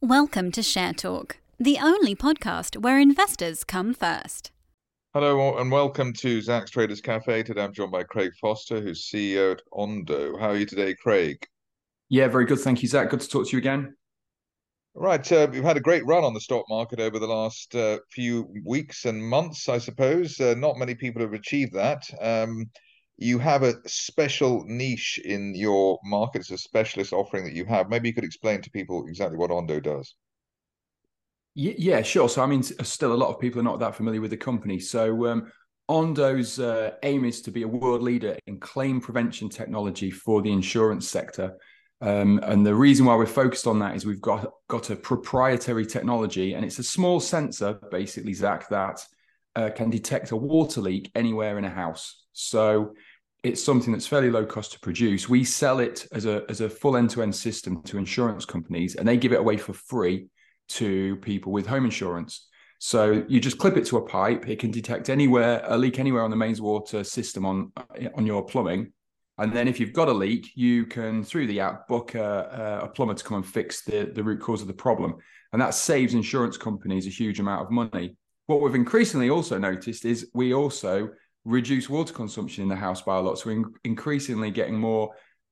Welcome to Share Talk, the only podcast where investors come first. Hello and welcome to Zacks Traders Cafe. Today I'm joined by Craig Foster, who's CEO at Ondo. How are you today, Craig? Yeah, very good. Thank you, Zach. Good to talk to you again. Right, we've had a great run on the stock market over the last few weeks and months, I suppose. Not many people have achieved that. You have a special niche in your market. It's a specialist offering that you have. Maybe you could explain to people exactly what Ondo does. Yeah, sure. So, I mean, still a lot of people are not that familiar with the company. So, Ondo's aim is to be a world leader in claim prevention technology for the insurance sector. And the reason why we're focused on that is we've got a proprietary technology, and it's a small sensor, basically, Zach, that can detect a water leak anywhere in a house. So it's something that's fairly low cost to produce. We sell it as a full end-to-end system to insurance companies, and they give it away for free to people with home insurance. So you just clip it to a pipe. It can detect a leak anywhere on the mains water system on your plumbing. And then if you've got a leak, you can, through the app, book a plumber to come and fix the root cause of the problem. And that saves insurance companies a huge amount of money. What we've increasingly also noticed is we also reduce water consumption in the house by a lot. So we're increasingly getting more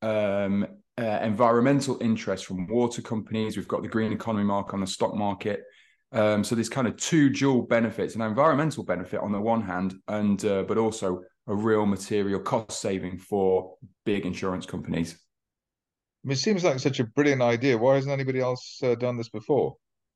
environmental interest from water companies. We've got the green economy mark on the stock market. So there's kind of two dual benefits: an environmental benefit on the one hand, and but also a real material cost saving for big insurance companies. I mean, it seems like such a brilliant idea. Why hasn't anybody else done this before?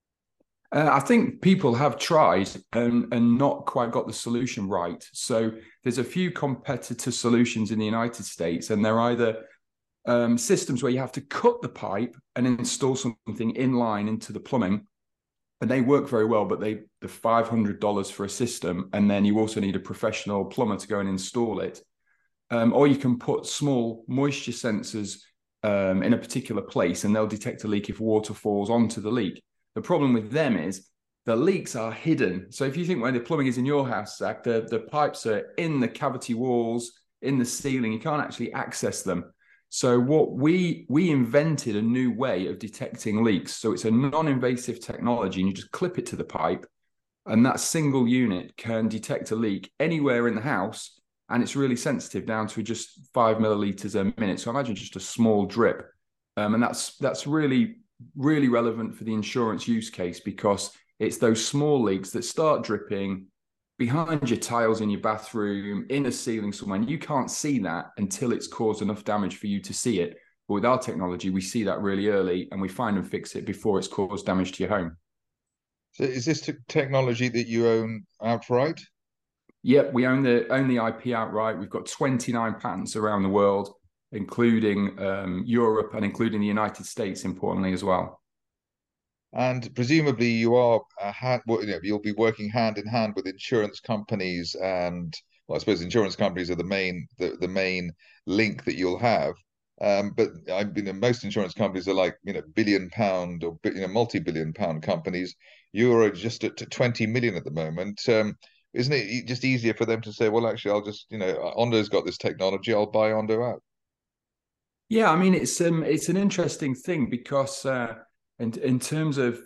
I think people have tried and not quite got the solution right. So there's a few competitor solutions in the United States, and they're either systems where you have to cut the pipe and install something in line into the plumbing, and they work very well, but they're $500 for a system, and then you also need a professional plumber to go and install it. Or you can put small moisture sensors in a particular place, and they'll detect a leak if water falls onto the leak. The problem with them is the leaks are hidden. So if you think when the plumbing is in your house, Zach, the pipes are in the cavity walls, in the ceiling, you can't actually access them. So what we invented a new way of detecting leaks. So it's a non-invasive technology, and you just clip it to the pipe, and that single unit can detect a leak anywhere in the house, and it's really sensitive, down to just 5 milliliters a minute. So imagine just a small drip, and that's really relevant for the insurance use case, because it's those small leaks that start dripping behind your tiles in your bathroom, in a ceiling somewhere, and you can't see that until it's caused enough damage for you to see it. But with our technology, we see that really early, and we find and fix it before it's caused damage to your home. So is this technology that you own outright? Yep, we own the IP outright. We've got 29 patents around the world, including Europe and including the United States, importantly as well. And presumably you are you'll be working hand in hand with insurance companies, and well, I suppose insurance companies are the main link that you'll have. But most insurance companies are like billion-pound or multi-billion-pound companies. You're just at 20 million at the moment. Isn't it just easier for them to say, well, actually, I'll just Ondo's got this technology, I'll buy Ondo out. Yeah, I mean it's an interesting thing, because in terms of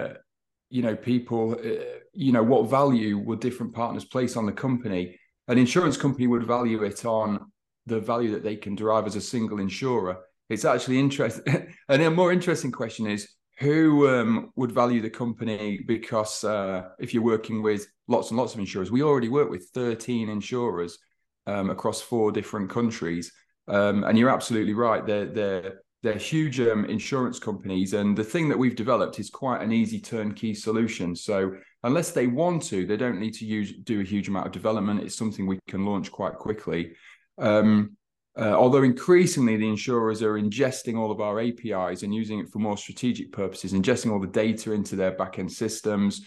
people, what value would different partners place on the company? An insurance company would value it on the value that they can derive as a single insurer. It's actually interesting. And a more interesting question is who would value the company, because if you're working with lots and lots of insurers, we already work with 13 insurers across 4 different countries. And you're absolutely right. They're huge insurance companies, and the thing that we've developed is quite an easy turnkey solution. So unless they want to, they don't need to do a huge amount of development. It's something we can launch quite quickly. Although increasingly the insurers are ingesting all of our APIs and using it for more strategic purposes, ingesting all the data into their backend systems.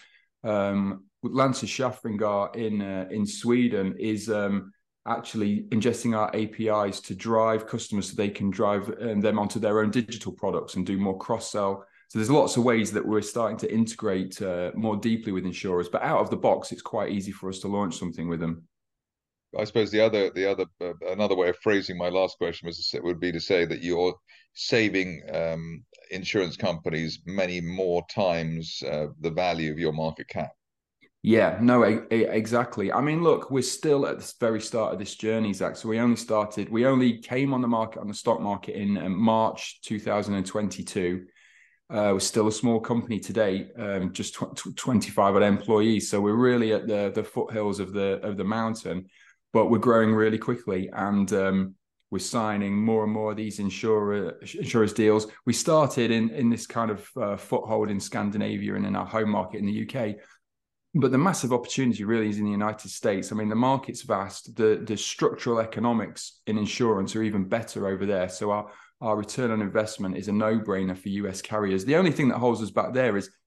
Länsförsäkringar in Sweden is actually ingesting our APIs to drive customers so they can drive them onto their own digital products and do more cross-sell. So there's lots of ways that we're starting to integrate more deeply with insurers, but out of the box, it's quite easy for us to launch something with them. I suppose another way of phrasing my last question would be to say that you're saving insurance companies many more times the value of your market cap. Yeah, no, exactly. I mean, look, we're still at the very start of this journey, Zach. So we only came on the market, on the stock market in March 2022. We're still a small company today, just 25 odd employees. So we're really at the foothills of the mountain, but we're growing really quickly, and we're signing more and more of these insurers deals. We started in this kind of foothold in Scandinavia and in our home market in the UK. But the massive opportunity really is in the United States. I mean, the market's vast. The structural economics in insurance are even better over there. So our return on investment is a no-brainer for US carriers. The only thing that holds us back there is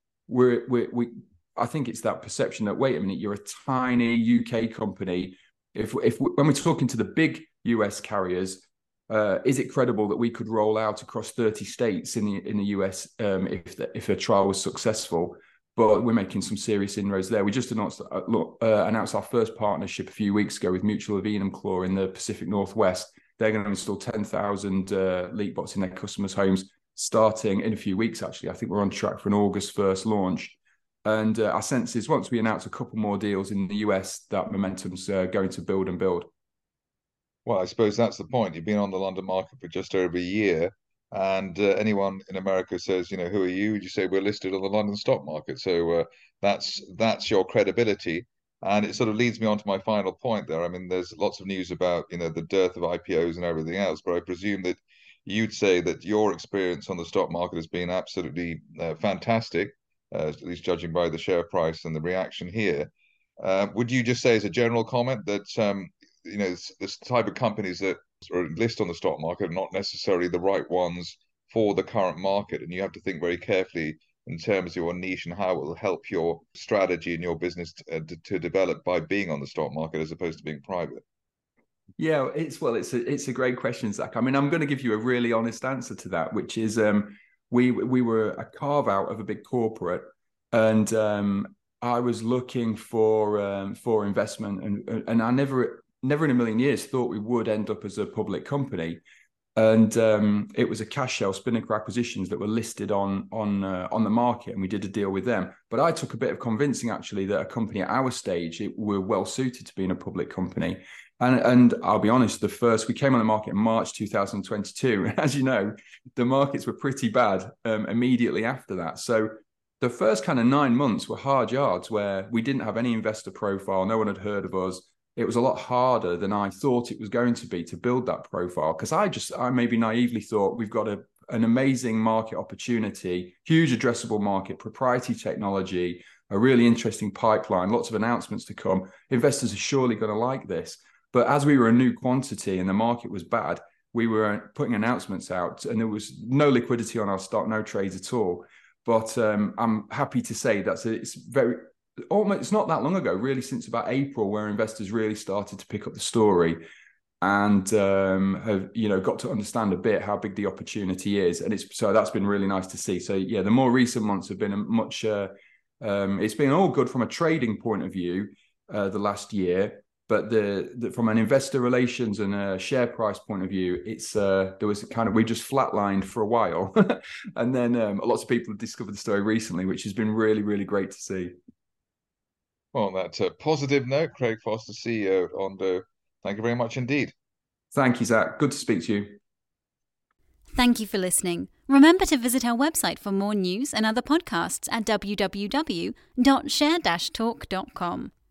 I think it's that perception that, wait a minute, you're a tiny UK company. When we're talking to the big US carriers, is it credible that we could roll out across 30 states in the US if a trial was successful? But we're making some serious inroads there. We just announced our first partnership a few weeks ago with Mutual of Enumclaw in the Pacific Northwest. They're going to install 10,000 LeakBots in their customers' homes starting in a few weeks, actually. I think we're on track for an August 1st launch. And our sense is once we announce a couple more deals in the US, that momentum's going to build and build. Well, I suppose that's the point. You've been on the London market for just over a year. And anyone in America says, who are you? You say we're listed on the London stock market. So that's your credibility. And it sort of leads me on to my final point there. I mean, there's lots of news about, the dearth of IPOs and everything else, but I presume that you'd say that your experience on the stock market has been absolutely fantastic, at least judging by the share price and the reaction here. Would you just say as a general comment that, this type of companies that or list on the stock market are not necessarily the right ones for the current market, and you have to think very carefully in terms of your niche and how it will help your strategy and your business to develop by being on the stock market as opposed to being private? Yeah, it's a great question, Zach. I mean, I'm going to give you a really honest answer to that, which is we were a carve out of a big corporate, and I was looking for investment, and I never in a million years thought we would end up as a public company. And it was a cash shell, Spinnaker Acquisitions, that were listed on the market, and we did a deal with them. But I took a bit of convincing, actually, that a company at our stage were well suited to being a public company. And I'll be honest, we came on the market in March 2022. As you know, the markets were pretty bad immediately after that. So the first kind of 9 months were hard yards, where we didn't have any investor profile. No one had heard of us. It was a lot harder than I thought it was going to be to build that profile, because I maybe naively thought we've got an amazing market opportunity, huge addressable market, proprietary technology, a really interesting pipeline, lots of announcements to come. Investors are surely going to like this. But as we were a new quantity and the market was bad, we were putting announcements out and there was no liquidity on our stock, no trades at all. But I'm happy to say it's not that long ago, really, since about April, where investors really started to pick up the story and have got to understand a bit how big the opportunity is, and so that's been really nice to see. So yeah, the more recent months have been it's been all good from a trading point of view the last year, but from an investor relations and a share price point of view, we just flatlined for a while, and then lots of people have discovered the story recently, which has been really, really great to see. Well, on that positive note, Craig Foster, CEO at Ondo, thank you very much indeed. Thank you, Zach. Good to speak to you. Thank you for listening. Remember to visit our website for more news and other podcasts at www.share-talk.com.